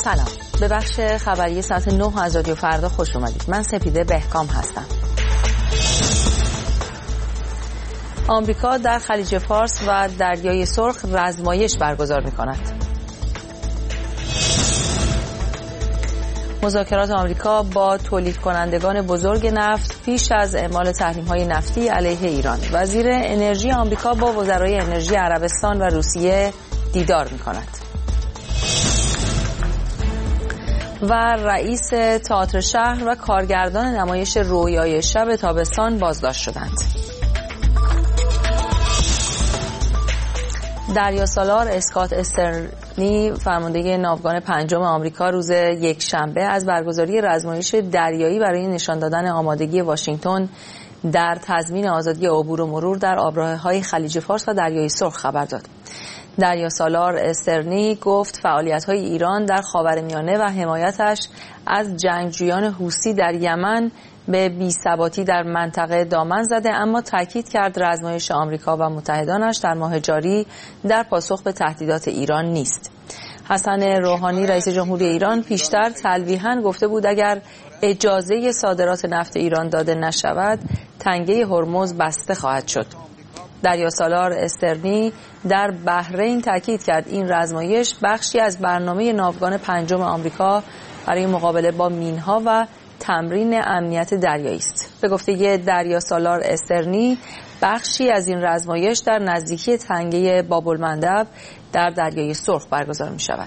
سلام، به بخش خبری ساعت 9 از رادیو فردا خوش اومدید. من سپیده بهکام هستم. آمریکا در خلیج فارس و دریای سرخ رزمایش برگزار می‌کند. مذاکرات آمریکا با تولید کنندگان بزرگ نفت پیش از اعمال تحریم‌های نفتی علیه ایران. وزیر انرژی آمریکا با وزرای انرژی عربستان و روسیه دیدار می‌کند. و رئیس تئاتر شهر و کارگردان نمایش رویای شب تابستان بازداشت شدند. دریا سالار اسکات استرنی فرمانده ناوگان پنجم آمریکا روز یکشنبه از برگزاری رزمایش دریایی برای نشان دادن آمادگی واشنگتن در تضمین آزادی عبور و مرور در آبراهه‌های خلیج فارس و دریای سرخ خبر داد. دریا سالار استرنی گفت فعالیت‌های ایران در خاورمیانه و حمایتش از جنگجویان حوثی در یمن به بی‌ثباتی در منطقه دامن زده، اما تاکید کرد رزمایش آمریکا و متحدانش در ماه جاری در پاسخ به تهدیدات ایران نیست. حسن روحانی رئیس جمهوری ایران پیشتر تلویحاً گفته بود اگر اجازه صادرات نفت ایران داده نشود تنگه هرمز بسته خواهد شد. دریا سالار استرنی در بحرین تاکید کرد این رزمایش بخشی از برنامه ناوگان پنجم آمریکا برای مقابله با مینها و تمرین امنیت دریایی است. به گفته دریا سالار استرنی بخشی از این رزمایش در نزدیکی تنگه باب‌المندب در دریای سرخ برگزار می شود.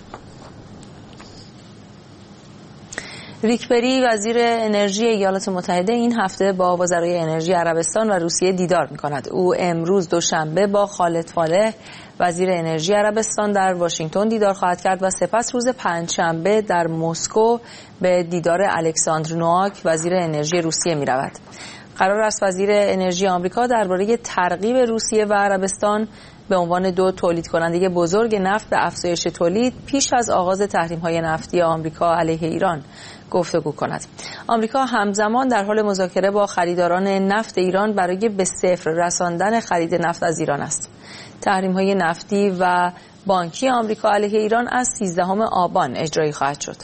ریک پری وزیر انرژی ایالات متحده این هفته با وزرای انرژی عربستان و روسیه دیدار می‌کند. او امروز دوشنبه با خالد فالح وزیر انرژی عربستان در واشنگتن دیدار خواهد کرد و سپس روز پنجشنبه در مسکو به دیدار الکساندر نوآک وزیر انرژی روسیه می‌رود. قرار است وزیر انرژی آمریکا درباره ترغیب روسیه و عربستان به عنوان دو تولید کننده بزرگ نفت به افزایش تولید پیش از آغاز تحریم‌های نفتی آمریکا علیه ایران گفتگو کند. آمریکا همزمان در حال مذاکره با خریداران نفت ایران برای به صفر رساندن خرید نفت از ایران است. تحریم‌های نفتی و بانکی آمریکا علیه ایران از 13 آبان اجرایی خواهد شد.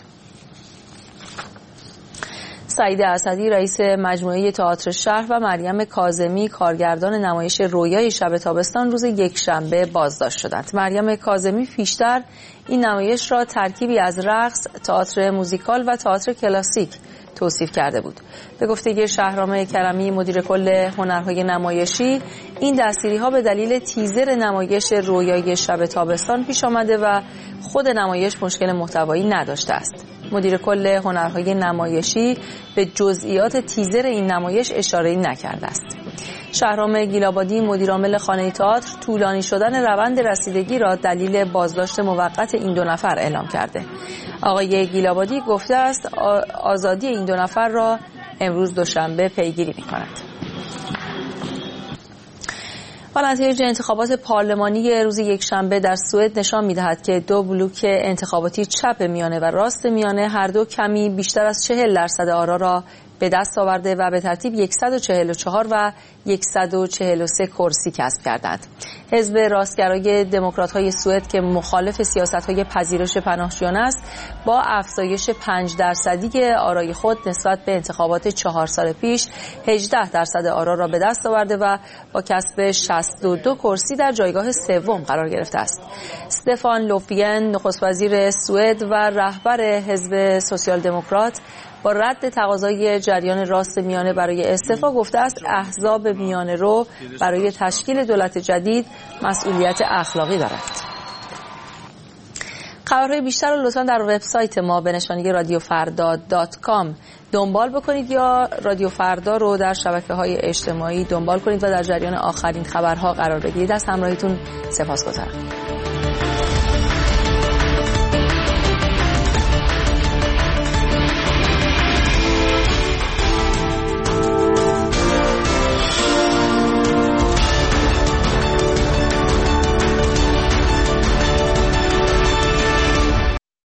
سعید اسدی رئیس مجموعه تئاتر شهر و مریم کاظمی کارگردان نمایش رویای شب تابستان روز یکشنبه بازداشت شدند. مریم کاظمی پیشتر این نمایش را ترکیبی از رقص، تئاتر موزیکال و تئاتر کلاسیک توصیف کرده بود. به گفته شهرام کرمی مدیر کل هنرهای نمایشی، این دستگیری‌ها به دلیل تیزر نمایش رویای شب تابستان پیش آمده و خود نمایش مشکل محتوایی نداشته است. مدیر کل هنرهای نمایشی به جزئیات تیزر این نمایش اشاره‌ای نکرده است. شهرام گیلابادی مدیرعامل خانه تئاتر طولانی شدن روند رسیدگی را دلیل بازداشت موقت این دو نفر اعلام کرده. آقای گیلابادی گفته است آزادی این دو نفر را امروز دوشنبه پیگیری می‌کند. و نتایج انتخابات پارلمانی روز یکشنبه در سوئد نشان می‌دهد که دو بلوک انتخاباتی چپ میانه و راست میانه هر دو کمی بیشتر از 40% آرا را به دست آورده و به ترتیب 144 و 143 کرسی کسب کردند. حزب راستگرای دموکرات‌های سوئد که مخالف سیاست‌های پذیرش پناهجویان است، با افزایش 5% آرای خود نسبت به انتخابات 4 سال پیش 18% آرا را به دست آورده و با کسب 62 کرسی در جایگاه سوم قرار گرفته است. استفان لوفین نخست وزیر سوئد و رهبر حزب سوسیال دموکرات با رد تقاضای جریان راست میانه برای استعفا گفته است احزاب میانه رو برای تشکیل دولت جدید مسئولیت اخلاقی دارد. خبرهای بیشتر رو لطفاً در وبسایت ما به نشانی radiofrda.com دنبال بکنید یا رادیو فردا رو در شبکه‌های اجتماعی دنبال کنید و در جریان آخرین خبرها قرار بگیرید. از همراهیتون سپاسگزارم.